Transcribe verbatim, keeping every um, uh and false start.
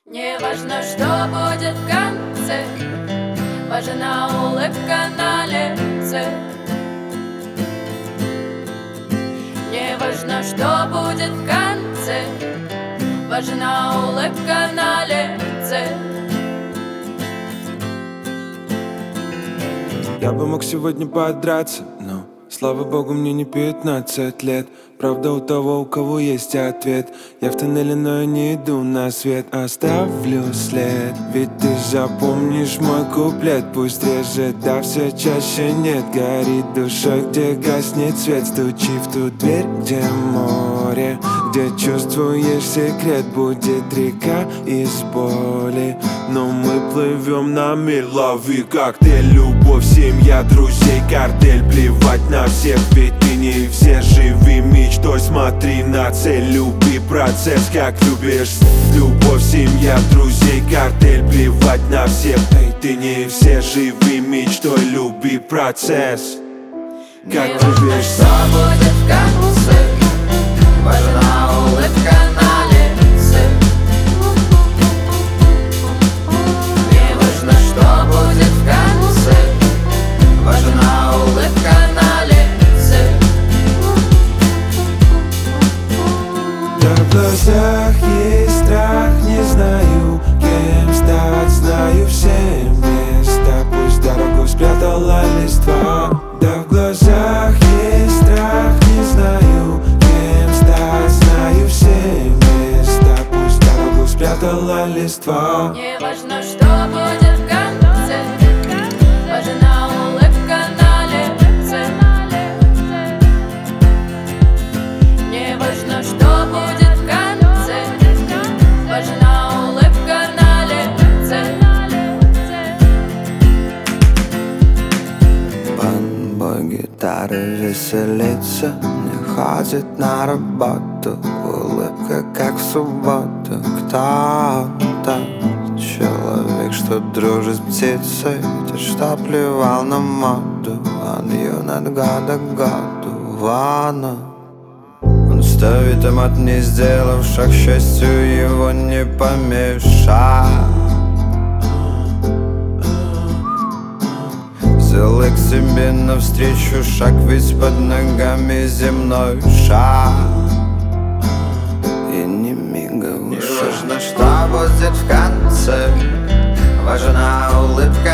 Не важно, что будет в конце, важна улыбка на лице. Не важно, что будет в конце, важна улыбка на лице. Я бы мог сегодня подраться, но, слава богу, мне не пятнадцать лет. Правда у того, у кого есть ответ. Я в тоннеле, но я не иду на свет. Оставлю след, ведь ты запомнишь мой куплет. Пусть реже, да все чаще нет. Горит душой, где гаснет свет. Стучи в ту дверь, где море, где чувствуешь секрет. Будет река из боли, но мы плывем на миль. Лови коктейль, любовь, семья, друзей, картель. Плевать на всех, ведь ты не все. Живи мечтой, смотри на цель. Люби процесс, как любишь. Любовь, семья, друзей, картель. Плевать на всех, эй, ты не все. Живи мечтой, люби процесс, как любишь. Что будет в конце, важна улыбка на лице. Не важно, что будет в конце, важна улыбка на лице. Да в глазах есть страх, не знаю, кем стать. Знаю все места, пусть дорогу спрятала листва. Да в глазах есть страх, не знаю, кем стать. Знаю все места, пусть дорогу спрятала листва. Не важно, что будет в конце, важна улыбка на лице. Не важно, что будет в конце, важна улыбка на лице. Бой гитары веселится, не ходит на работу. Улыбка, как в субботу. Кто-то, человек, что дружит с птицей, те, что плевал на моду. Он юн от года к году. Ванна, он ставит томат, не сделав шаг, к счастью его не помешать. Сделай к себе навстречу шаг, ведь под ногами земной шар. И не мигай в ушах. Не важно, что будет в конце, важна улыбка